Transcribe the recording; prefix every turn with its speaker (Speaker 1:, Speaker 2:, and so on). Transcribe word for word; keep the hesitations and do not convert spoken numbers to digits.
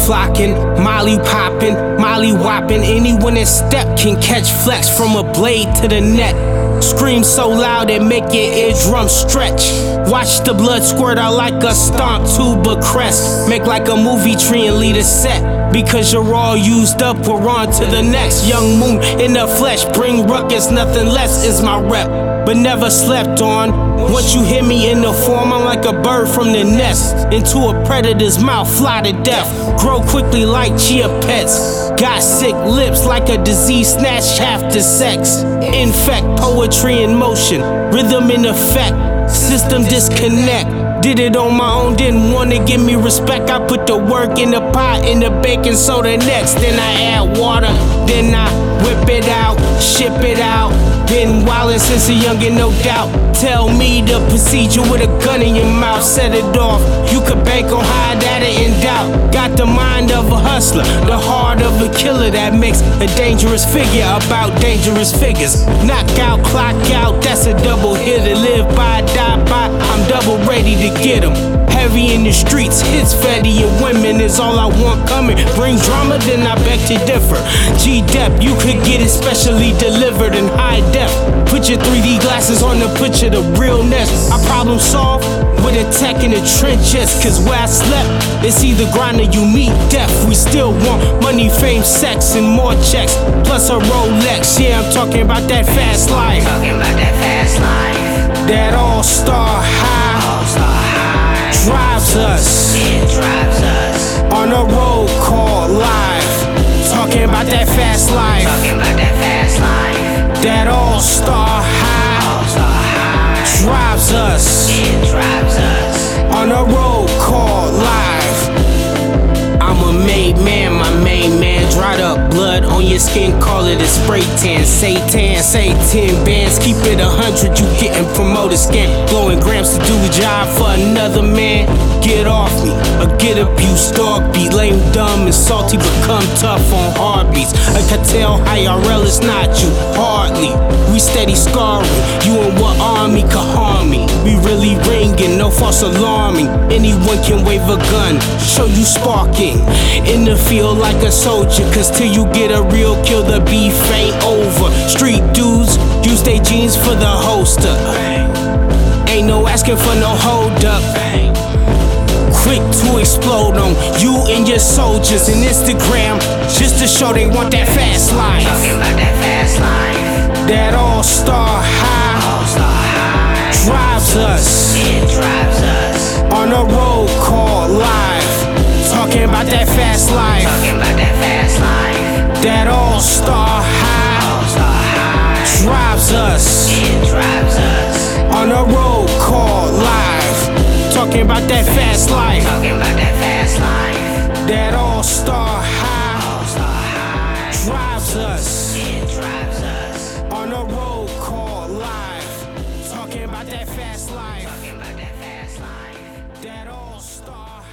Speaker 1: flocking, Molly popping, Molly whopping. Anyone that step can catch flex from a blade to the neck. Scream so loud it make your eardrum stretch. Watch the blood squirt out like a stomp tuba crest. Make like a movie tree and lead a set. Because you're all used up, we're on to the next. Young moon in the flesh, bring ruckus, nothing less is my rep. But never slept on. Once you hear me in the form, I'm like a bird from the nest. Into a predator's mouth, fly to death. Grow quickly like chia pets. Got sick lips like a disease snatched after sex. Infect poetry in motion, rhythm in effect. System disconnect. Did it on my own, didn't wanna give me respect. I put the work in the pot, in the baking soda next. Then I add water, then I whip it out, ship it out. Been wildin' since a youngin', no doubt. Tell me the procedure with a gun in your mouth, set it off. You could bank on high data in doubt. Got the mind of a hustler, the heart of a killer that makes a dangerous figure about dangerous figures. Knock out, clock out, that's a double hitter. Live by, die by, I'm double ready to get 'em. Heavy in the streets, hits Fetty and women is all I want coming. Bring drama, then I beg to differ. G-Dep, you could get it specially delivered in high def. Put your three D glasses on to picture the realness. I problem solve with a tech in the trenches. Cause where I slept, it's either grind or you meet death. We still want money, fame, sex, and more checks. Plus a Rolex, yeah, I'm talking about that fast life.
Speaker 2: Talking about that fast life.
Speaker 1: That all-star high,
Speaker 2: All-star high.
Speaker 1: drives us.
Speaker 2: It drives us.
Speaker 1: On a road called life. Talking about that fast life.
Speaker 2: Talking about that fast life.
Speaker 1: That all-star high,
Speaker 2: All-star high.
Speaker 1: drives us.
Speaker 2: It drives us.
Speaker 1: On a road called life. I'm a made man, my main man. Dried up blood on your skin, call it a spray tan. Satan, say ten bands, keep it a hundred. You getting promoted, scam, blowing grams to do a job for another man. Get off me, or get abused, dog beat. Lame, dumb, and salty, become tough on heartbeats. I can tell I R L is not you, hardly. We steady scarring, you and what army can harm me. We really ringing, no false alarming. Anyone can wave a gun, show you sparking. In the field like a soldier, cause till you get a real kill, the beef ain't over. Street dudes use their jeans for the holster. Ain't no asking for no hold up. Quick to explode on you and your soldiers. And Instagram, just to show they want that fast life.
Speaker 2: Talking about that fast life.
Speaker 1: That all-star high,
Speaker 2: All-star high.
Speaker 1: drives us.
Speaker 2: It drives us.
Speaker 1: On a road called life. Talking about that fast life.
Speaker 2: Talking about that fast life.
Speaker 1: That all-star high,
Speaker 2: All-star high.
Speaker 1: drives us.
Speaker 2: It drives us.
Speaker 1: On a road called life. Talking about that fast life.
Speaker 2: Talking about that fast life.
Speaker 1: That all-star high,
Speaker 2: All-star high.
Speaker 1: drives us.
Speaker 2: It drives us.
Speaker 1: On a road called life. Talking about that fast life.
Speaker 2: Talking about that fast life.
Speaker 1: That all-star